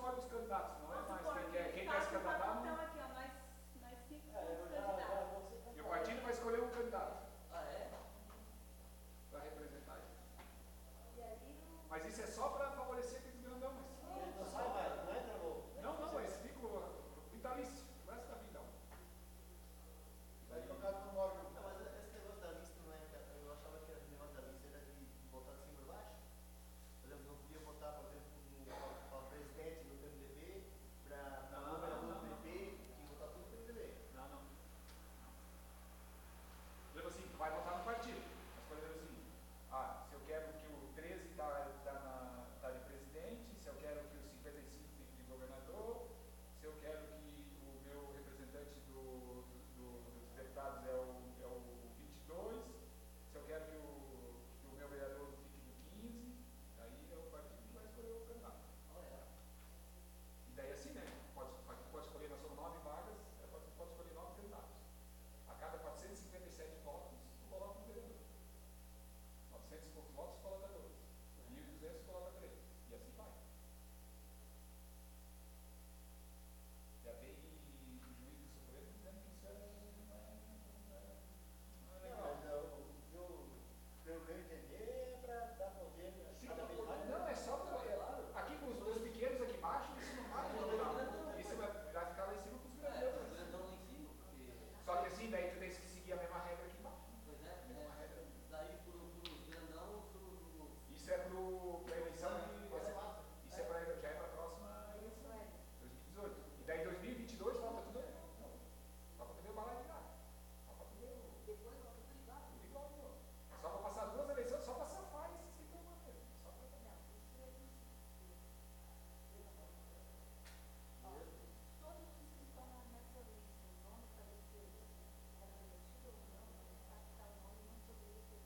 escolhe os candidatos, não é mais quem quer se candidatar. Então aqui, ó, nós cinco candidatos. E o partido vai escolher um candidato. Ah, é? Para representar ele. Mas isso é só para favorecer aqueles grandão. Não sai mais, não entra novo. Não, esse fica vitalício, o resto da vida. Vai trocar no órgão. Não, mas esse negócio da lista não é. Eu achava que o negócio da lista era de votar de cima por baixo. Por exemplo, não podia votar, por exemplo, para presidente do PMDB, para governador do PP, tinha que votar tudo no PMDB. Não. Por exemplo assim, tu vai votar no partido. Mas, por exemplo assim, se eu quero que o 13 tá de presidente, se eu quero que o 55 fique de governador, se eu quero que o meu representante dos deputados é o 22, se eu quero que o meu vereador fique no 15, aí é o partido que vai escolher o candidato. E daí assim, né? Pode escolher, nós somos 9 vagas, pode escolher 9 candidatos. A cada 457 votos, tu coloca um vereador. 900 e poucos votos, coloca 2. 1.200, coloca 3. E assim vai. Já veio o juiz do Supremo dizendo que isso não é legal. Pelo que eu entender, é para dar poder cada vez mais. Não, é só para. Aqui com os pequenos aqui embaixo, isso não vai mudar. Isso vai ficar lá em cima com os grandões. Os grandão lá em cima, porque. Só que assim, daí tu tem que seguir a mesma regra aqui embaixo. Pois é, Mesma regra. daí por grandão, Isso é para eleição de. Isso já é para a próxima eleição. 2018. E daí 2022 volta tudo aí. Só para tu ver o balaio de nada. Só para tu ver o. depois volta tudo igual. Tudo igual, pô. É só para passar as 2 eleições, só para safar esses que estão lá mesmo. Só para. Todos os que estão nessa lista, o nome apareceu, era metido ou não, sabe que o nome não poderia ser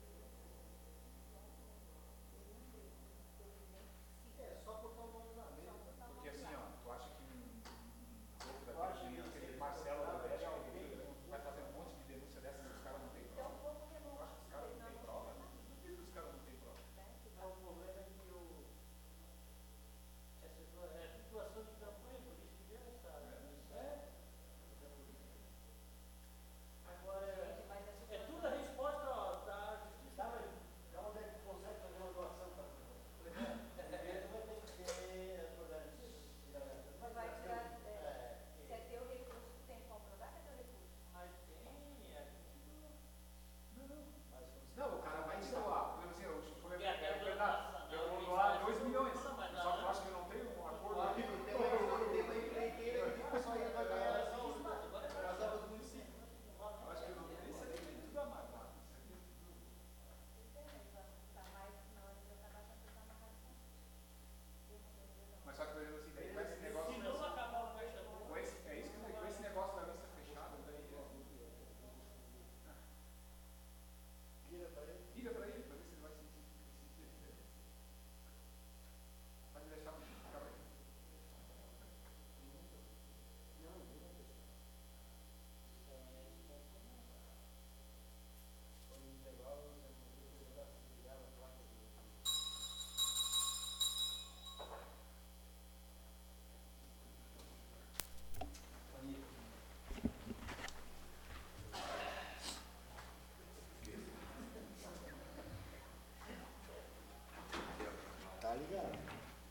É só botar o nome na mesa. Porque assim, ó, tu acha que um pouco daquele Marcelo da Bélgica, vai fazer um monte de denúncia dessas e os caras não têm prova? Eu acho que os caras não têm prova. Por que os caras não têm prova? O problema é que é situação de campanha, por isso que já sabe. Agora, é tudo a resposta da justiça. Da onde é que consegue fazer uma doação para o governo? O governo vai ter que ter Vai tirar, se é teu recurso, tu tem como provar que é teu recurso. Mas tem, é Não, o cara vai te doar. Por exemplo assim, E até eu vou doar 2 milhões. Só que eu acho que eu não tenho um acordo aqui. só ia vai ganhar essa outra. Casava do município. Eu acho que eu não tenho. Isso aqui tem tudo amarrado. Mas só que, por exemplo assim, daí com esse negócio. Se não acabar o caixa bom. É isso que eu digo, com esse negócio da lista fechada, daí Vira para ele. liga pra ele ver se ele vai sentir. Pode deixar ficar bem. Tá ligado?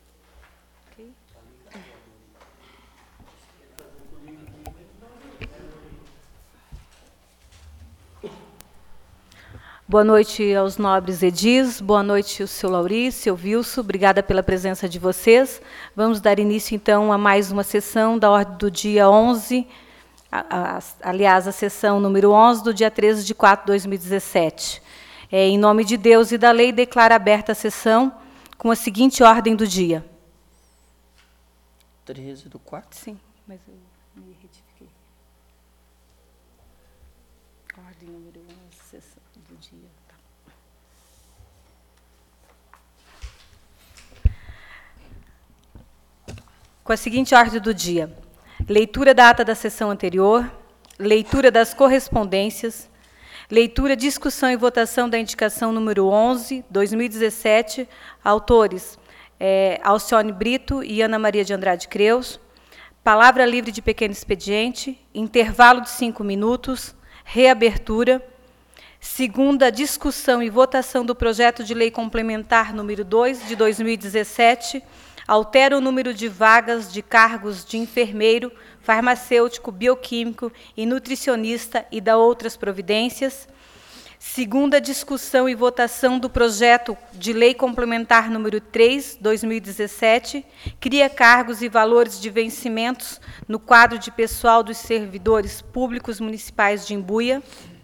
Boa noite aos nobres edis, boa noite ao seu Laurício, seu Wilson, obrigada pela presença de vocês. Vamos dar início, então, a mais uma sessão da ordem do dia 11, aliás, a sessão número 11 do dia 13 de 4 de 2017. Em nome de Deus e da lei, declaro aberta a sessão com a seguinte ordem do dia. 13 do 4? Sim, mas eu me retifiquei. Ordem número 11, sessão do dia. Tá. Com a seguinte ordem do dia. Leitura da ata da sessão anterior, leitura das correspondências, leitura, discussão e votação da indicação número 11, 2017, autores Alcione Brito e Ana Maria de Andrade Creus. Palavra livre de pequeno expediente, intervalo de 5 minutos, reabertura. Segunda, discussão e votação do projeto de lei complementar número 2 de 2017, altera o número de vagas de cargos de enfermeiro, farmacêutico, bioquímico e nutricionista e dá outras providências. Segunda, discussão e votação do projeto de lei complementar número 3, 2017, cria cargos e valores de vencimentos no quadro de pessoal dos servidores públicos municipais de Imbuia.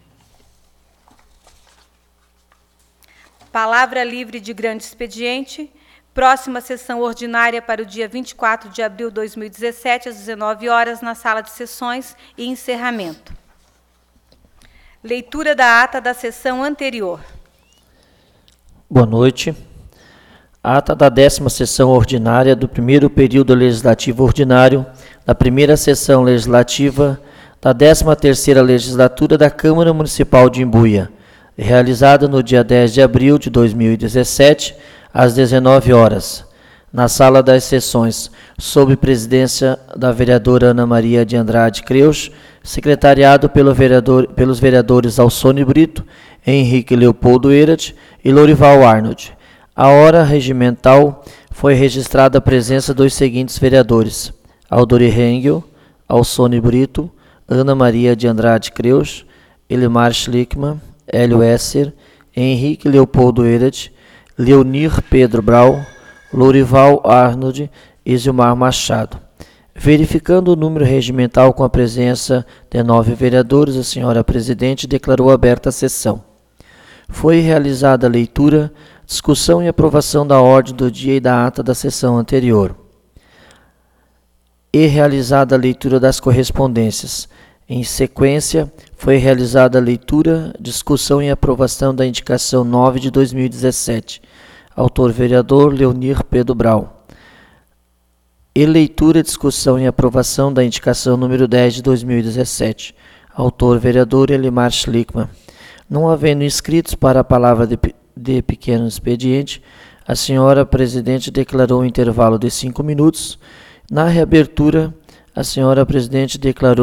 Palavra livre de grande expediente. Próxima sessão ordinária para o dia 24 de abril de 2017, às 19 horas, na sala de sessões e encerramento. Leitura da ata da sessão anterior. Boa noite. Ata da 10ª sessão ordinária do primeiro período legislativo ordinário, da primeira sessão legislativa da 13ª legislatura da Câmara Municipal de Imbuia, realizada no dia 10 de abril de 2017, às 19 horas, na sala das sessões, sob presidência da vereadora Ana Maria de Andrade Creus, secretariado pelos vereadores Alcione Brito, Henrique Leopoldo Erat e Lorival Arnold. A hora regimental foi registrada a presença dos seguintes vereadores: Aldori Rengel, Alcione Brito, Ana Maria de Andrade Creus, Elimar Schlickman, Hélio Esser, Henrique Leopoldo Erat, Leonir Pedro Brau, Lorival Arnold e Zilmar Machado. Verificando o número regimental com a presença de 9 vereadores, a senhora presidente declarou aberta a sessão. Foi realizada a leitura, discussão e aprovação da ordem do dia e da ata da sessão anterior. E realizada a leitura das correspondências. Em sequência, foi realizada a leitura, discussão e aprovação da indicação 9 de 2017. Autor vereador Leonir Pedro Brau. E leitura, discussão e aprovação da indicação número 10 de 2017. Autor vereador Elimar Schlickman. Não havendo inscritos para a palavra de pequeno expediente, a senhora presidente declarou um intervalo de 5 minutos. Na reabertura, a senhora presidente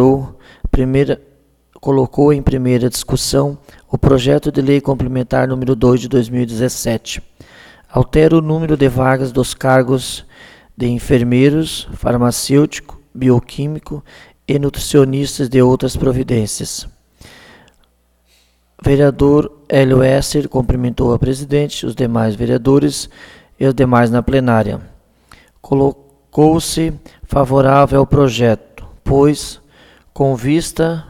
colocou em primeira discussão o projeto de lei complementar número 2 de 2017. Altera o número de vagas dos cargos de enfermeiros, farmacêutico, bioquímico e nutricionistas de outras providências. Vereador Hélio Esser cumprimentou a presidente, os demais vereadores e os demais na plenária. Colocou-se favorável ao projeto, pois, com visto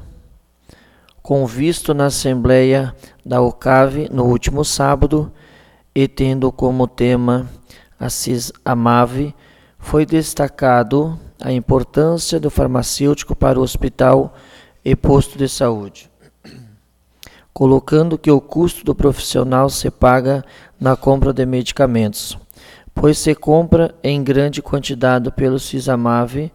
na Assembleia da UCAV no último sábado e tendo como tema a CIS-AMAV, foi destacado a importância do farmacêutico para o hospital e posto de saúde, colocando que o custo do profissional se paga na compra de medicamentos, pois se compra em grande quantidade pelo CIS-AMAV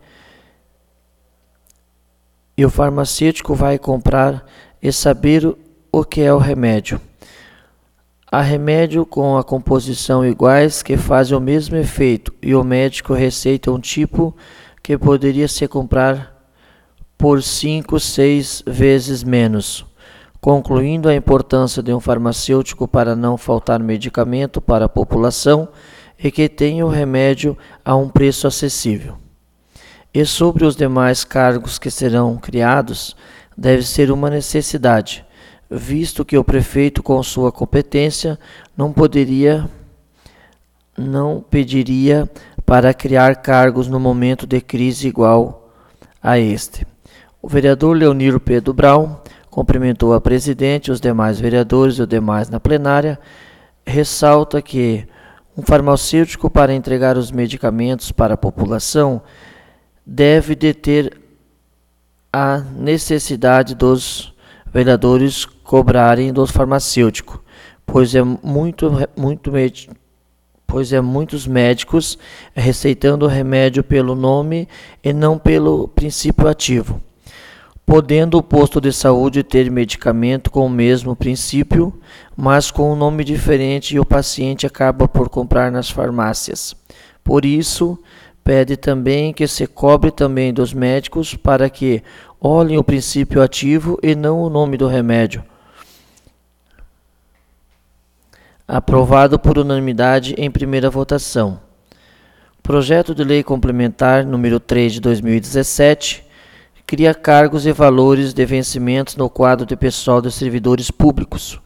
e o farmacêutico vai comprar e saber o que é o remédio. Há remédio com a composição iguais que fazem o mesmo efeito e o médico receita um tipo que poderia se comprar por 5, 6 vezes menos, concluindo a importância de um farmacêutico para não faltar medicamento para a população e que tenha o remédio a um preço acessível. E sobre os demais cargos que serão criados, deve ser uma necessidade, visto que o prefeito, com sua competência, não pediria para criar cargos no momento de crise igual a este. O vereador Leonir Pedro Brau cumprimentou a presidente, os demais vereadores e os demais na plenária, ressalta que um farmacêutico, para entregar os medicamentos para a população, deve de ter a necessidade dos vereadores cobrarem dos farmacêuticos, pois muitos médicos receitando o remédio pelo nome e não pelo princípio ativo, podendo o posto de saúde ter medicamento com o mesmo princípio, mas com um nome diferente, e o paciente acaba por comprar nas farmácias. Por isso, pede também que se cobre também dos médicos para que olhem o princípio ativo e não o nome do remédio. Aprovado por unanimidade em primeira votação. Projeto de Lei Complementar número 3 de 2017 cria cargos e valores de vencimentos no quadro de pessoal dos servidores públicos.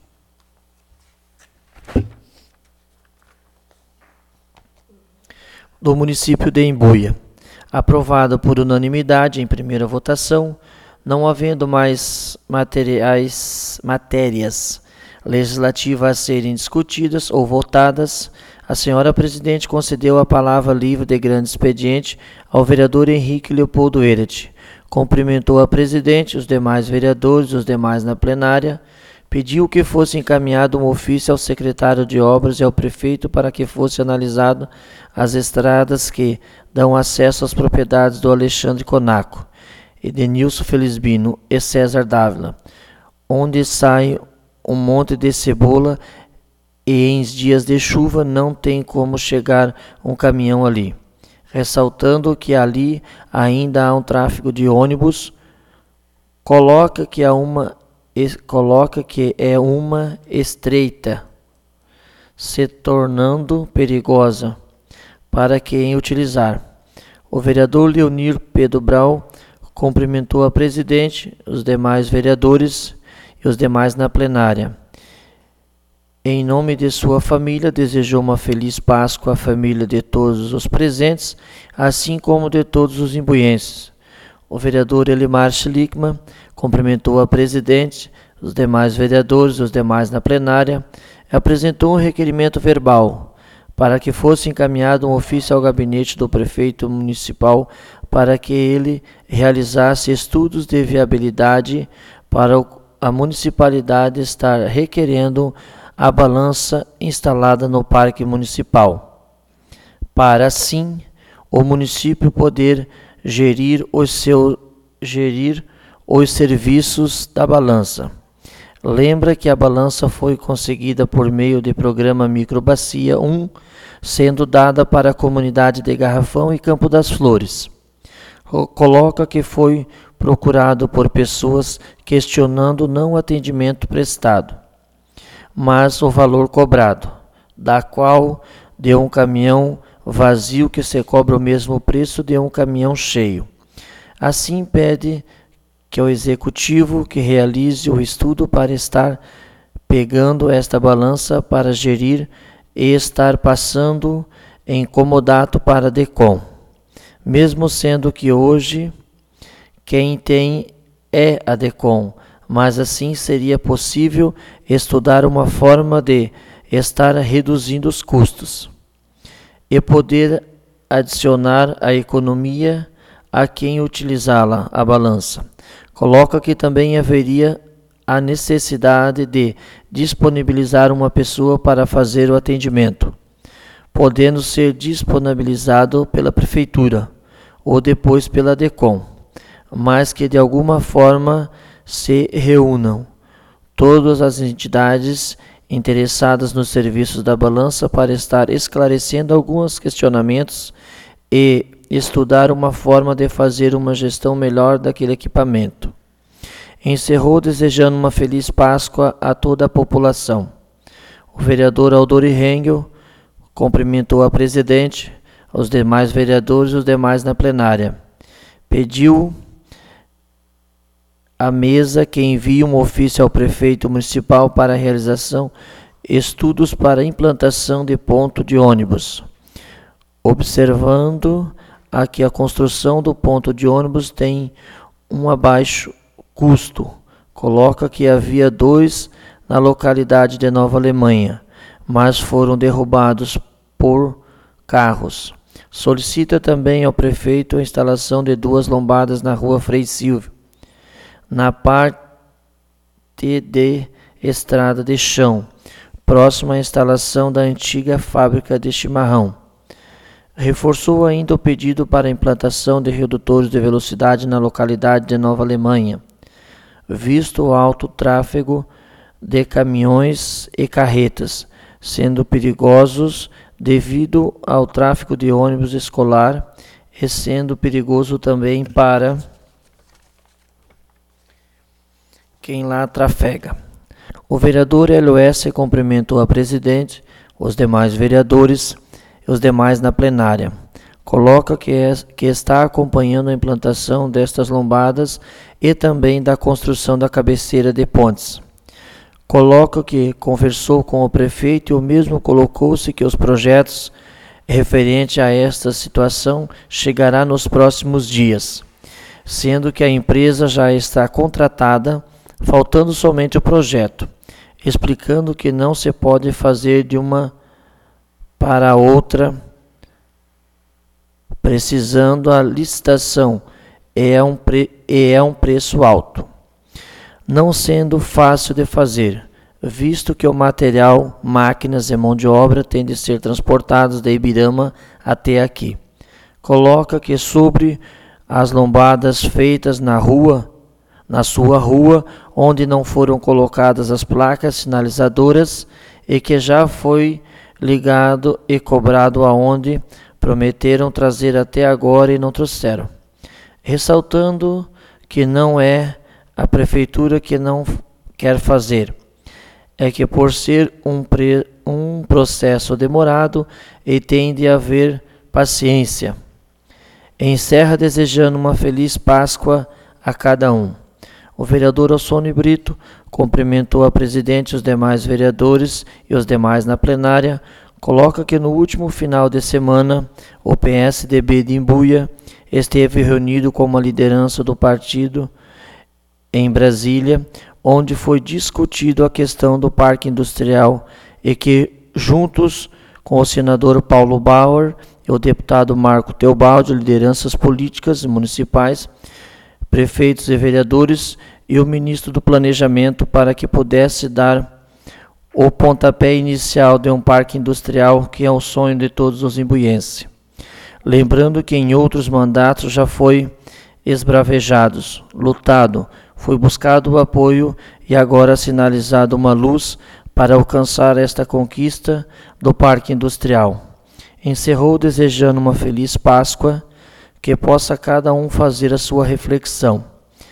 Do município de Embuia. Aprovado por unanimidade em primeira votação, não havendo mais matérias legislativas a serem discutidas ou votadas, a senhora presidente concedeu a palavra livre de grande expediente ao vereador Henrique Leopoldo Eret. Cumprimentou a presidente, os demais vereadores, os demais na plenária, pediu que fosse encaminhado um ofício ao secretário de obras e ao prefeito para que fosse analisado as estradas que dão acesso às propriedades do Alexandre Conaco, Edenilson Felizbino e César Dávila, onde sai um monte de cebola e em dias de chuva não tem como chegar um caminhão ali. Ressaltando que ali ainda há um tráfego de ônibus, coloca que é uma estreita, se tornando perigosa para quem utilizar. O vereador Leonir Pedro Brau cumprimentou a presidente, os demais vereadores e os demais na plenária. Em nome de sua família, desejou uma feliz Páscoa à família de todos os presentes, assim como de todos os imbuienses. O vereador Elimar Schlickman cumprimentou a presidente, os demais vereadores e os demais na plenária, e apresentou um requerimento verbal para que fosse encaminhado um ofício ao gabinete do prefeito municipal para que ele realizasse estudos de viabilidade para a municipalidade estar requerendo a balança instalada no Parque Municipal, para assim o município poder gerir os serviços da balança. Lembra que a balança foi conseguida por meio do programa Microbacia 1, sendo dada para a comunidade de Garrafão e Campo das Flores. Coloca que foi procurado por pessoas questionando não o atendimento prestado, mas o valor cobrado, da qual de um caminhão vazio que se cobra o mesmo preço de um caminhão cheio. Assim pede que o executivo que realize o estudo para estar pegando esta balança para gerir e estar passando em comodato para a DECOM, mesmo sendo que hoje quem tem é a DECOM, mas assim seria possível estudar uma forma de estar reduzindo os custos e poder adicionar a economia a quem utilizá-la, a balança. Coloca que também haveria a necessidade de disponibilizar uma pessoa para fazer o atendimento, podendo ser disponibilizado pela prefeitura ou depois pela DECOM, mas que de alguma forma se reúnam todas as entidades interessadas nos serviços da balança para estar esclarecendo alguns questionamentos e estudar uma forma de fazer uma gestão melhor daquele equipamento. Encerrou desejando uma feliz Páscoa a toda a população. O vereador Aldori Hengel cumprimentou a presidente, os demais vereadores e os demais na plenária. Pediu a mesa que envie um ofício ao prefeito municipal para a realização estudos para a implantação de ponto de ônibus, observando a que a construção do ponto de ônibus tem um baixo custo. Coloca que havia 2 na localidade de Nova Alemanha, mas foram derrubados por carros. Solicita também ao prefeito a instalação de 2 lombadas na rua Frei Silvio, na parte de estrada de chão, próxima à instalação da antiga fábrica de chimarrão. Reforçou ainda o pedido para a implantação de redutores de velocidade na localidade de Nova Alemanha, visto o alto tráfego de caminhões e carretas, sendo perigosos devido ao tráfego de ônibus escolar e sendo perigoso também para quem lá trafega. O vereador LOS cumprimentou a presidente, os demais vereadores e os demais na plenária. Coloca que está acompanhando a implantação destas lombadas e também da construção da cabeceira de pontes. Coloca que conversou com o prefeito e o mesmo colocou-se que os projetos referentes a esta situação chegará nos próximos dias, sendo que a empresa já está contratada, faltando somente o projeto, explicando que não se pode fazer de uma para outra, precisando a licitação é um preço alto, não sendo fácil de fazer, visto que o material, máquinas e mão de obra têm de ser transportados de Ibirama até aqui. Coloca que sobre as lombadas feitas na sua rua, onde não foram colocadas as placas sinalizadoras e que já foi ligado e cobrado aonde prometeram trazer até agora e não trouxeram. Ressaltando que não é a prefeitura que não quer fazer, é que por ser um processo demorado e tem de haver paciência. Encerra desejando uma feliz Páscoa a cada um. O vereador Alcone Brito cumprimentou a presidente, os demais vereadores e os demais na plenária. Coloca que no último final de semana, o PSDB de Imbuia esteve reunido com uma liderança do partido em Brasília, onde foi discutido a questão do parque industrial e que, juntos com o senador Paulo Bauer e o deputado Marco Teobaldi, lideranças políticas municipais, prefeitos e vereadores e o ministro do Planejamento, para que pudesse dar o pontapé inicial de um parque industrial que é o sonho de todos os imbuienses. Lembrando que em outros mandatos já foi esbravejados, lutado, foi buscado o apoio e agora sinalizado uma luz para alcançar esta conquista do parque industrial. Encerrou desejando uma feliz Páscoa, que possa cada um fazer a sua reflexão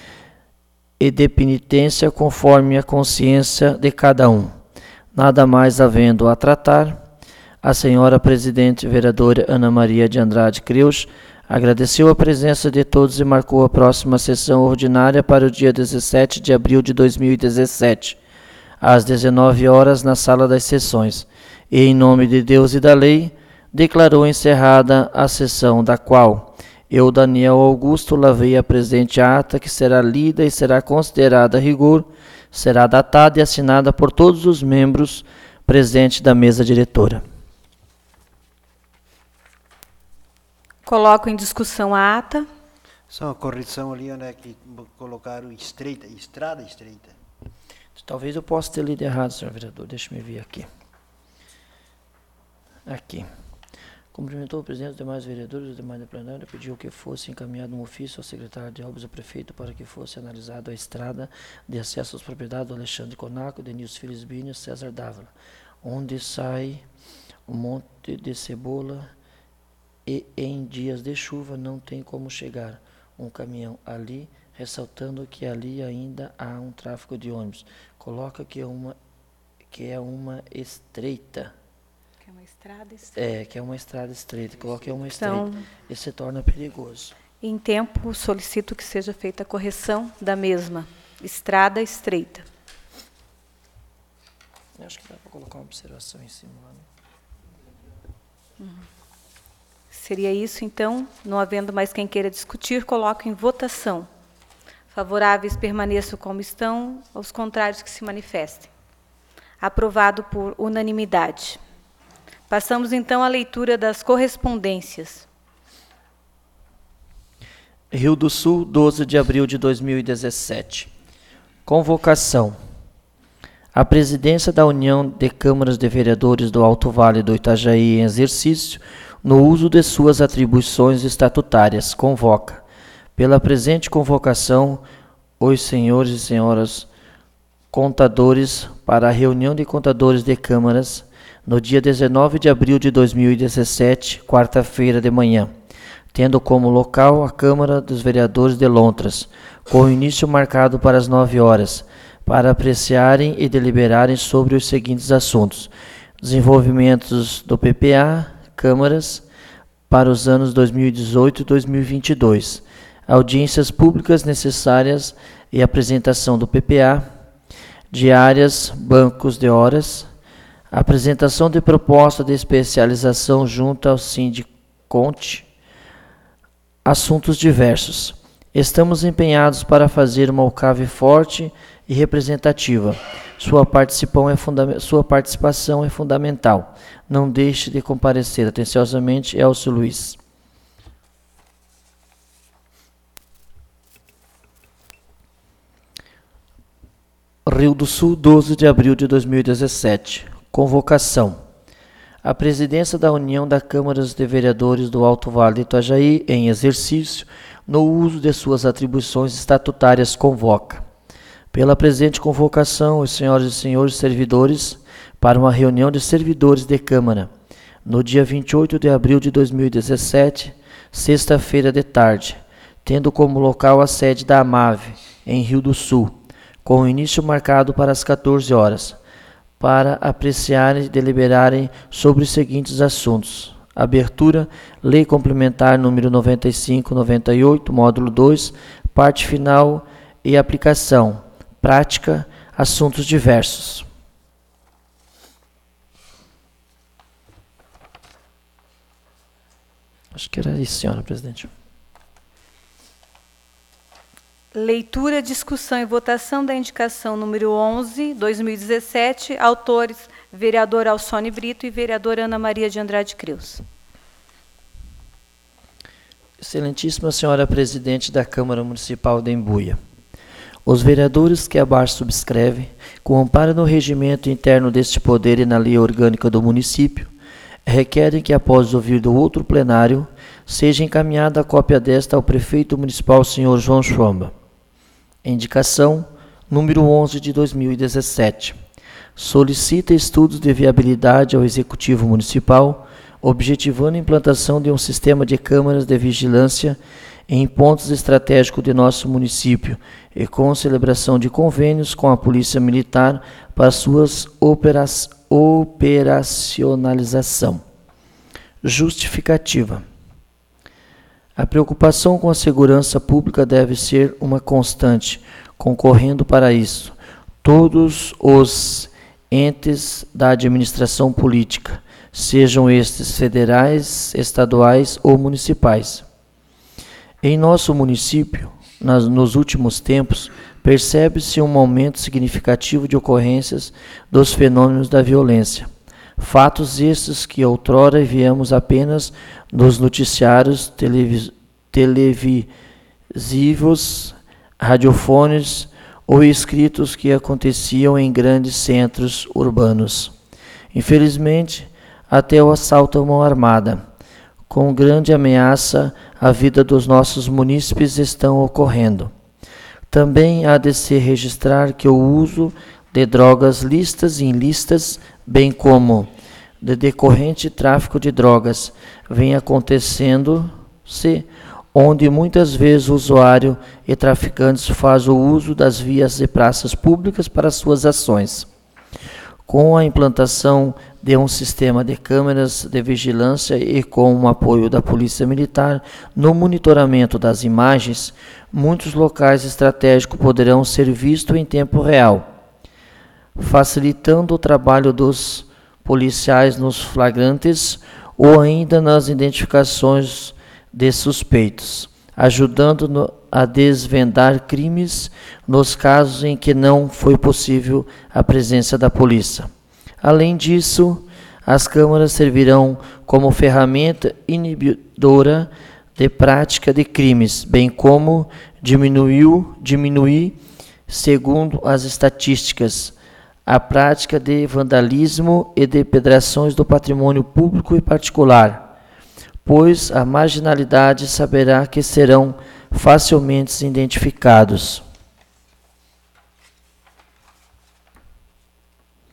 e de penitência conforme a consciência de cada um. Nada mais havendo a tratar, a senhora presidente vereadora Ana Maria de Andrade Creus agradeceu a presença de todos e marcou a próxima sessão ordinária para o dia 17 de abril de 2017, às 19 horas, na Sala das Sessões. E, em nome de Deus e da lei, declarou encerrada a sessão, da qual eu, Daniel Augusto, lavei a presente ata, que será lida e será considerada a rigor, será datada e assinada por todos os membros presentes da mesa diretora. Coloco em discussão a ata. Só uma correção ali, né, que colocaram estrada estreita. Talvez eu possa ter lido errado, senhor vereador. Deixa-me ver aqui. Aqui. Cumprimentou o presidente, os demais vereadores, os demais da plenária, pediu que fosse encaminhado um ofício ao secretário de obras e ao prefeito para que fosse analisado a estrada de acesso às propriedades do Alexandre Conaco, Denilson Felisbinho e César Dávila, onde sai um monte de cebola e em dias de chuva não tem como chegar um caminhão ali, ressaltando que ali ainda há um tráfego de ônibus. Coloca que é uma estreita. Que é uma estrada estreita. Que é uma estrada estreita. Coloca que é uma estreita. Então, e se torna perigoso. em tempo, solicito que seja feita a correção da mesma. Estrada estreita. Eu acho que dá para colocar uma observação em cima lá, né? Seria isso, então. Não havendo mais quem queira discutir, coloco em votação. Favoráveis permaneçam como estão, aos contrários que se manifestem. Aprovado por unanimidade. Passamos, então, à leitura das correspondências. Rio do Sul, 12 de abril de 2017. Convocação. A presidência da União de Câmaras de Vereadores do Alto Vale do Itajaí, em exercício, no uso de suas atribuições estatutárias, convoca, pela presente convocação, os senhores e senhoras contadores para a reunião de contadores de câmaras no dia 19 de abril de 2017, quarta-feira de manhã, tendo como local a Câmara dos Vereadores de Lontras, com o início marcado para as 9 horas, para apreciarem e deliberarem sobre os seguintes assuntos: desenvolvimentos do PPA, câmaras, para os anos 2018 e 2022, audiências públicas necessárias e apresentação do PPA, diárias, bancos de horas, apresentação de proposta de especialização junto ao Sindiconte, assuntos diversos. Estamos empenhados para fazer uma OCAV forte e representativa. Sua participação é fundamental. Não deixe de comparecer. Atenciosamente, Elcio Luiz. Rio do Sul, 12 de abril de 2017. Convocação. A presidência da União da Câmaras de Vereadores do Alto Vale do Itajaí, em exercício, no uso de suas atribuições estatutárias, convoca. Pela presente convocação, os senhoras e senhores servidores, para uma reunião de servidores de Câmara, no dia 28 de abril de 2017, sexta-feira de tarde, tendo como local a sede da AMAVE, em Rio do Sul, com o início marcado para as 14 horas, para apreciarem e deliberarem sobre os seguintes assuntos: abertura, Lei Complementar número 95/98, módulo 2, parte final e aplicação, prática, assuntos diversos. Acho que era isso, senhora presidente. Leitura, discussão e votação da indicação número 11, 2017, autores vereador Alcione Brito e vereadora Ana Maria de Andrade Creus. Excelentíssima senhora presidente da Câmara Municipal de Embuia, os vereadores que abaixo subscrevem, com amparo no regimento interno deste poder e na lei orgânica do município, requerem que, após ouvir do outro plenário, seja encaminhada a cópia desta ao prefeito municipal, senhor João Schwamba. Indicação número 11 de 2017. Solicita estudos de viabilidade ao Executivo Municipal, objetivando a implantação de um sistema de câmaras de vigilância em pontos estratégicos de nosso município e com celebração de convênios com a Polícia Militar para suas operacionalização. Justificativa. A preocupação com a segurança pública deve ser uma constante, concorrendo para isso todos os entes da administração política, sejam estes federais, estaduais ou municipais. Em nosso município, nos últimos tempos, percebe-se um aumento significativo de ocorrências dos fenômenos da violência. Fatos estes que outrora víamos apenas nos noticiários televisivos, radiofones ou escritos que aconteciam em grandes centros urbanos. Infelizmente, até o assalto à mão armada, com grande ameaça à vida dos nossos munícipes, estão ocorrendo. Também há de se registrar que o uso de drogas lícitas e ilícitas, bem como de decorrente tráfico de drogas, vem acontecendo-se, onde muitas vezes o usuário e traficantes faz o uso das vias e praças públicas para suas ações. Com a implantação de um sistema de câmeras de vigilância e com o apoio da Polícia Militar no monitoramento das imagens, muitos locais estratégicos poderão ser vistos em tempo real, facilitando o trabalho dos policiais nos flagrantes ou ainda nas identificações de suspeitos, ajudando a desvendar crimes nos casos em que não foi possível a presença da polícia. Além disso, as câmaras servirão como ferramenta inibidora de prática de crimes, bem como diminuir, segundo as estatísticas, a prática de vandalismo e depredações do patrimônio público e particular, pois a marginalidade saberá que serão facilmente identificados.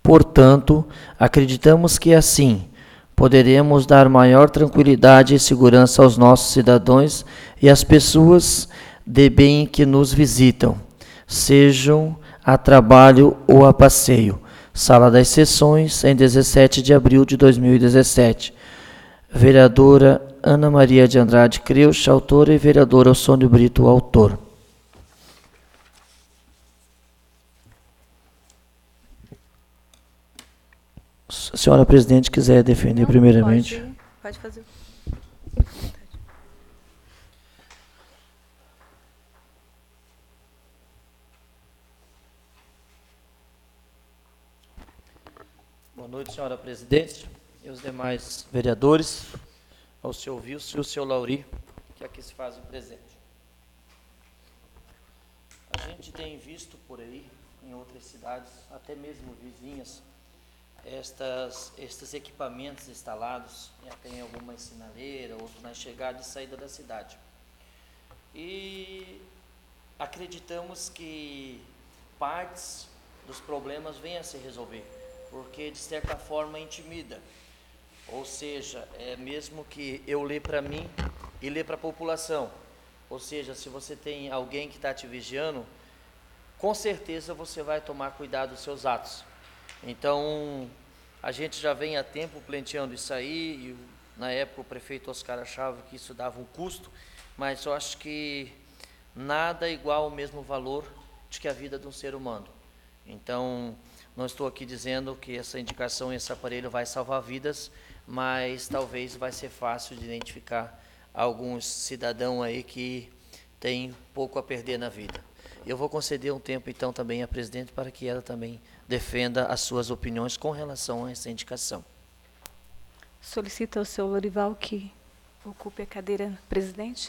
Portanto, acreditamos que assim poderemos dar maior tranquilidade e segurança aos nossos cidadãos e às pessoas de bem que nos visitam, sejam a trabalho ou a passeio. Sala das Sessões, em 17 de abril de 2017. Vereadora Ana Maria de Andrade Creuch, autora, e vereador Alcônio Brito, autor. Se a senhora presidente quiser defender primeiramente. Pode fazer. Boa noite, senhora presidente e os demais vereadores, ao seu Wilson e ao seu Lauri, que aqui se fazem presente. A gente tem visto por aí, em outras cidades, até mesmo vizinhas, estes equipamentos instalados, até em alguma sinaleira, outro na chegada e saída da cidade. E acreditamos que partes dos problemas venham a se resolver, porque de certa forma intimida. Ou seja, é mesmo que eu lê para mim e lê para a população. Ou seja, se você tem alguém que está te vigiando, com certeza você vai tomar cuidado dos seus atos. Então, a gente já vem há tempo pleiteando isso aí, e na época o prefeito Oscar achava que isso dava um custo, mas eu acho que nada é igual ao mesmo valor de que a vida de um ser humano. Então, não estou aqui dizendo que essa indicação e esse aparelho vai salvar vidas, mas talvez vai ser fácil de identificar alguns cidadãos aí que têm pouco a perder na vida. Eu vou conceder um tempo, então, também à presidente para que ela também defenda as suas opiniões com relação a essa indicação. Solicita ao senhor Lorival que ocupe a cadeira presidente.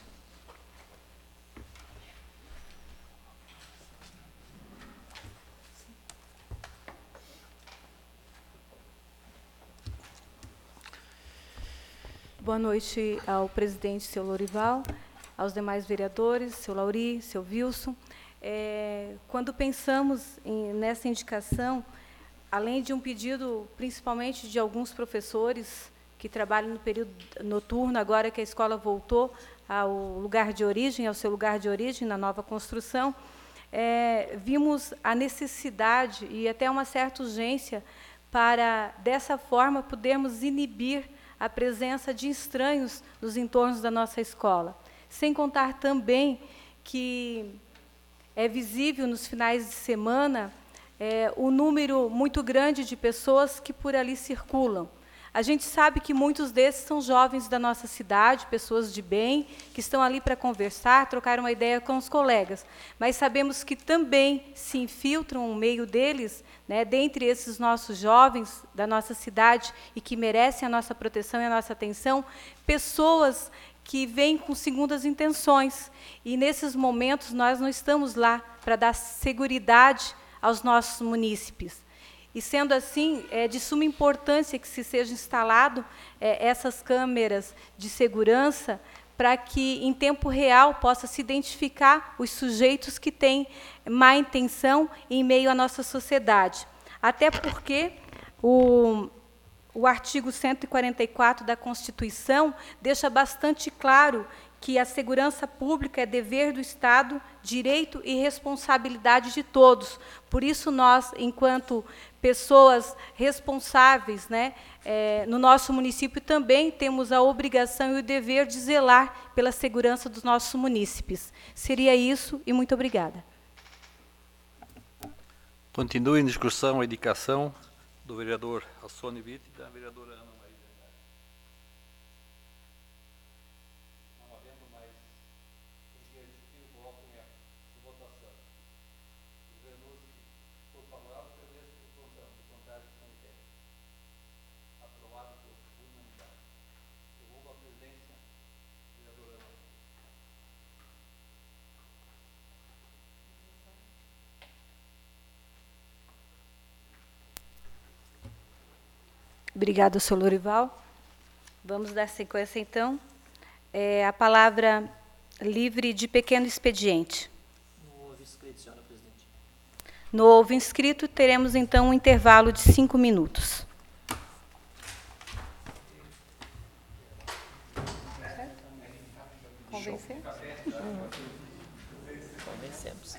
Boa noite ao presidente, seu Lorival, aos demais vereadores, seu Lauri, seu Wilson. Quando pensamos nessa indicação, além de um pedido, principalmente de alguns professores que trabalham no período noturno, agora que a escola voltou ao lugar de origem, ao seu lugar de origem, na nova construção, vimos a necessidade e até uma certa urgência para, dessa forma, podermos inibir a presença de estranhos nos entornos da nossa escola. Sem contar também que é visível nos finais de semana o número muito grande de pessoas que por ali circulam. A gente sabe que muitos desses são jovens da nossa cidade, pessoas de bem, que estão ali para conversar, trocar uma ideia com os colegas. Mas sabemos que também se infiltram no meio deles, dentre esses nossos jovens da nossa cidade e que merecem a nossa proteção e a nossa atenção, pessoas que vêm com segundas intenções. E, nesses momentos, nós não estamos lá para dar seguridade aos nossos munícipes. E, sendo assim, é de suma importância que se seja instalado essas câmeras de segurança para que, em tempo real, possa se identificar os sujeitos que têm má intenção em meio à nossa sociedade. Até porque o artigo 144 da Constituição deixa bastante claro que a segurança pública é dever do Estado, direito e responsabilidade de todos. Por isso, nós, enquanto pessoas responsáveis, no nosso município, também temos a obrigação e o dever de zelar pela segurança dos nossos munícipes. Seria isso, e muito obrigada. Continua em discussão a indicação do vereador Alcônio Brito e da vereadora Ana Maria de Andrade. Não havendo mais envios, coloquem em votação. Os vereadores que for favorável, permaneçam por votação. Do contrário, se manifestem. Aprovado por unanimidade. Devolvo a presidência, vereadora Ana Maria. Obrigada, senhor Lorival. Vamos dar sequência, então. A palavra livre de pequeno expediente. Não houve inscrito, senhora presidente. Novo inscrito, teremos então um intervalo de 5 minutos. Convencer? Convencemos.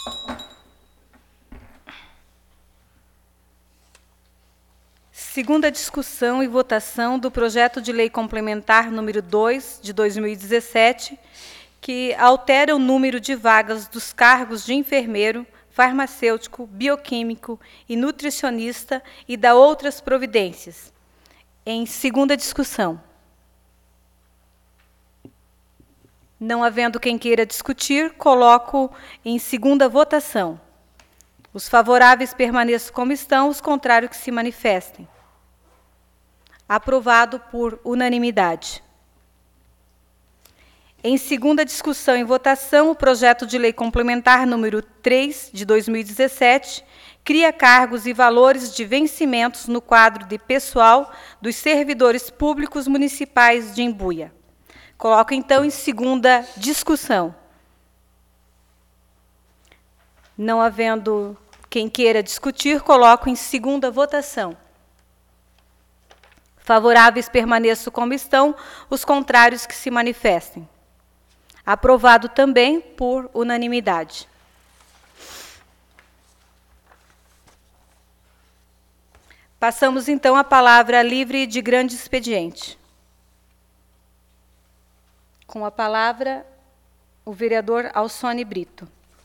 Segunda discussão e votação do projeto de lei complementar número 2, de 2017, que altera o número de vagas dos cargos de enfermeiro, farmacêutico, bioquímico e nutricionista e dá outras providências. Em segunda discussão. Não havendo quem queira discutir, coloco em segunda votação. Os favoráveis permaneçam como estão, os contrários que se manifestem. Aprovado por unanimidade. Em segunda discussão e votação, o projeto de lei complementar número 3, de 2017, cria cargos e valores de vencimentos no quadro de pessoal dos servidores públicos municipais de Embuia. Coloco, então, em segunda discussão. Não havendo quem queira discutir, coloco em segunda votação. Favoráveis permaneçam como estão, os contrários que se manifestem. Aprovado também por unanimidade. Passamos, então, à palavra livre de grande expediente. Com a palavra, o vereador Alcione Brito.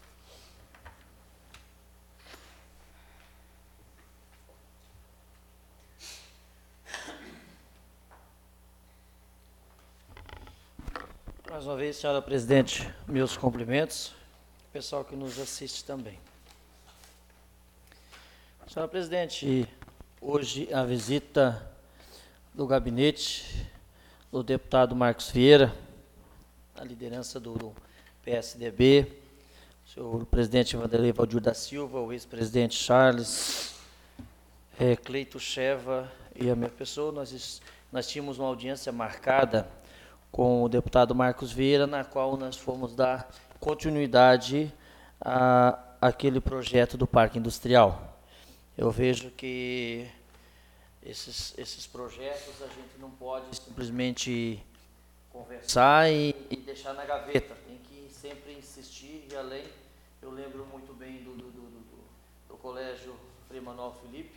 Mais uma vez, senhora presidente, meus cumprimentos, pessoal que nos assiste também. Senhora presidente, hoje a visita do gabinete do deputado Marcos Vieira, a liderança do PSDB, o senhor presidente Vanderlei Valdir da Silva, o ex-presidente Charles, Cleito Cheva e a minha pessoa, nós tínhamos uma audiência marcada com o deputado Marcos Vieira, na qual nós fomos dar continuidade àquele projeto do Parque Industrial. Eu vejo que esses projetos a gente não pode simplesmente conversar e deixar na gaveta, tem que sempre insistir e além. Eu lembro muito bem do colégio Frei Manuel Felipe,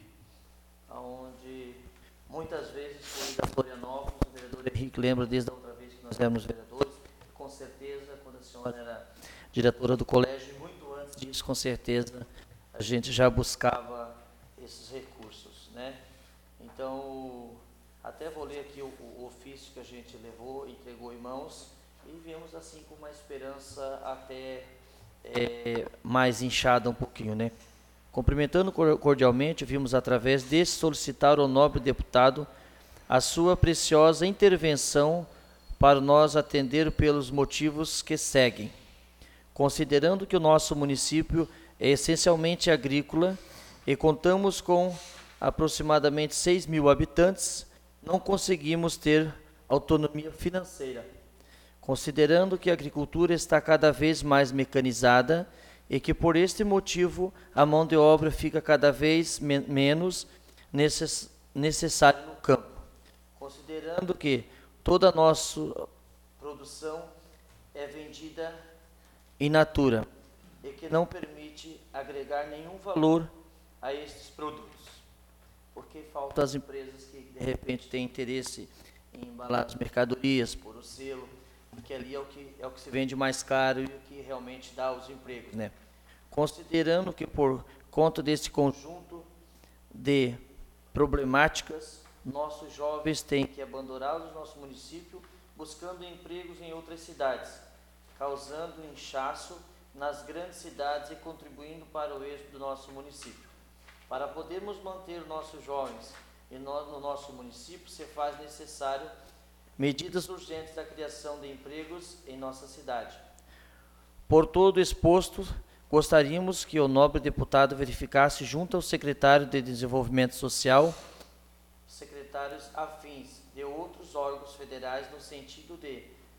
onde muitas vezes foi da Florianópolis, o vereador Henrique lembra desde a outra vez que nós éramos vereadores, com certeza, quando a senhora era diretora do colégio, e muito antes disso, com certeza, a gente já buscava esses recursos, né? Então, até vou ler aqui o ofício que a gente levou, entregou em mãos, e viemos assim com uma esperança até mais inchada um pouquinho, né? Cumprimentando cordialmente, vimos através desse solicitar ao nobre deputado a sua preciosa intervenção para nós atender pelos motivos que seguem. Considerando que o nosso município é essencialmente agrícola e contamos com aproximadamente 6.000 habitantes, não conseguimos ter autonomia financeira. Considerando que a agricultura está cada vez mais mecanizada e que por este motivo a mão de obra fica cada vez menos necessária no campo. Considerando que toda a nossa produção é vendida in natura e que não permite agregar nenhum valor a estes produtos. Porque faltam as empresas que de repente têm interesse em embalar as mercadorias, por o selo, que ali é o que se vende mais caro e o que realmente dá os empregos, né? Considerando que por conta desse conjunto de problemáticas, nossos jovens têm que abandonar o nosso município buscando empregos em outras cidades, causando inchaço nas grandes cidades e contribuindo para o êxito do nosso município. Para podermos manter os nossos jovens no nosso município, se faz necessário medidas urgentes da criação de empregos em nossa cidade. Por todo exposto, gostaríamos que o nobre deputado verificasse junto ao secretário de Desenvolvimento Social, secretários afins de outros órgãos federais no sentido de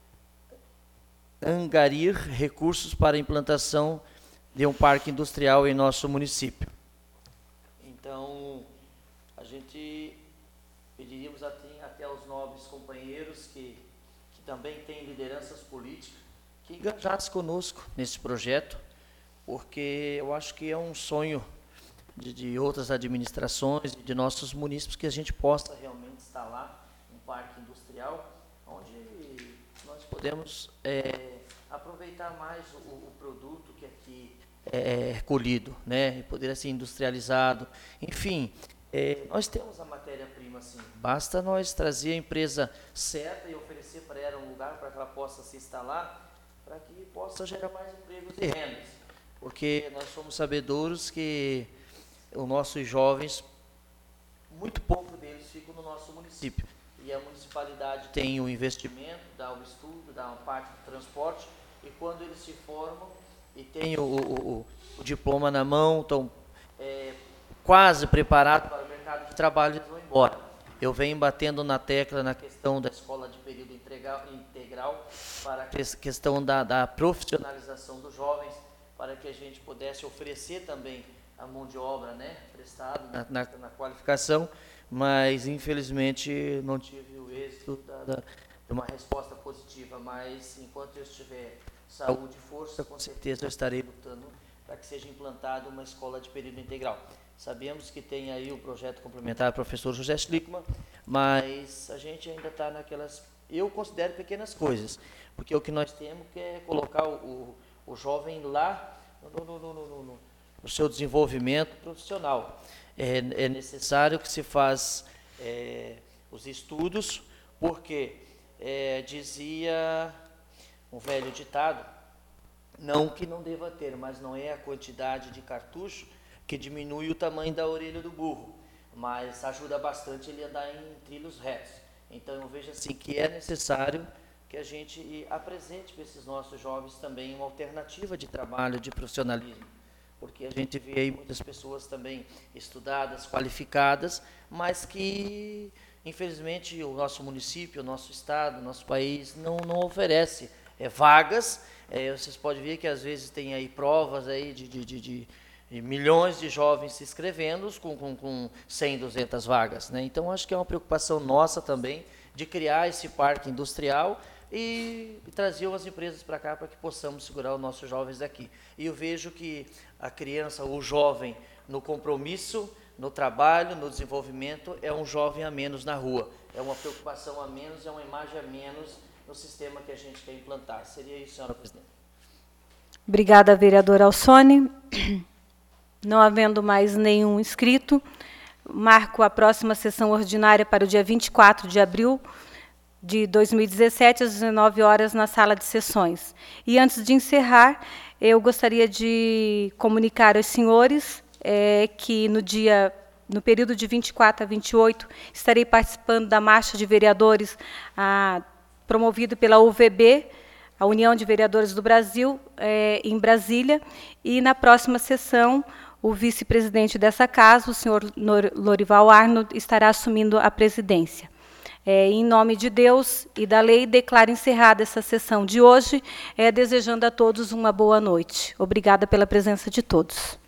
angarir recursos para a implantação de um parque industrial em nosso município. Então, a gente pediríamos até aos nobres companheiros que também têm lideranças políticas, que engajassem conosco nesse projeto, porque eu acho que é um sonho de outras administrações, de nossos munícipes, que a gente possa realmente instalar um parque industrial, onde nós podemos aproveitar mais o produto que aqui é colhido, né, e poder ser industrializado. Enfim, nós temos a matéria-prima, assim, basta nós trazer a empresa certa e oferecer para ela um lugar para que ela possa se instalar, para que possa gerar mais empregos e rendas, porque nós somos sabedores que os nossos jovens, muito pouco deles ficam no nosso município, e a municipalidade tem o investimento, dá o estudo, dá uma parte do transporte, e quando eles se formam e têm o diploma na mão, estão quase preparados para o mercado de trabalho, eles vão embora. Eu venho batendo na tecla na questão da escola de período integral para a questão da profissionalização dos jovens, para que a gente pudesse oferecer também a mão de obra, né, prestada na qualificação, mas infelizmente não tive o êxito de uma resposta positiva, mas enquanto eu estiver saúde e força, com certeza eu estarei lutando para que seja implantada uma escola de período integral. Sabemos que tem aí o projeto complementar do professor José Schlickman, mas a gente ainda está naquelas, eu considero, pequenas coisas, porque o que nós temos que é colocar o jovem lá no seu desenvolvimento profissional. É necessário que se faz os estudos, porque dizia um velho ditado, não que não deva ter, mas não é a quantidade de cartucho que diminui o tamanho da orelha do burro, mas ajuda bastante ele a andar em trilhos retos. Então eu vejo assim que é necessário que a gente apresente para esses nossos jovens também uma alternativa de trabalho, de profissionalismo, porque a gente vê aí muitas pessoas também estudadas, qualificadas, mas que infelizmente o nosso município, o nosso estado, o nosso país não oferece vagas. Vocês podem ver que às vezes tem aí provas aí de milhões de jovens se inscrevendo com 100, 200 vagas, né? Então, acho que é uma preocupação nossa também de criar esse parque industrial e trazer umas empresas para cá para que possamos segurar os nossos jovens daqui. E eu vejo que a criança, o jovem, no compromisso, no trabalho, no desenvolvimento, é um jovem a menos na rua. É uma preocupação a menos, é uma imagem a menos no sistema que a gente quer implantar. Seria isso, senhora presidente. Obrigada, vereador Alcione. Não havendo mais nenhum inscrito, marco a próxima sessão ordinária para o dia 24 de abril de 2017, às 19 horas, na sala de sessões. E antes de encerrar, eu gostaria de comunicar aos senhores que no período de 24 a 28, estarei participando da marcha de vereadores promovido pela UVB, a União de Vereadores do Brasil, em Brasília, e na próxima sessão, o vice-presidente dessa casa, o senhor Lorival Arnold, estará assumindo a presidência. Em nome de Deus e da lei, declaro encerrada essa sessão de hoje, desejando a todos uma boa noite. Obrigada pela presença de todos.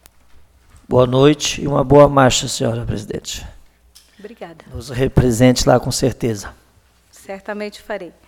Boa noite e uma boa marcha, senhora presidente. Obrigada. Nos represente lá, com certeza. Certamente farei.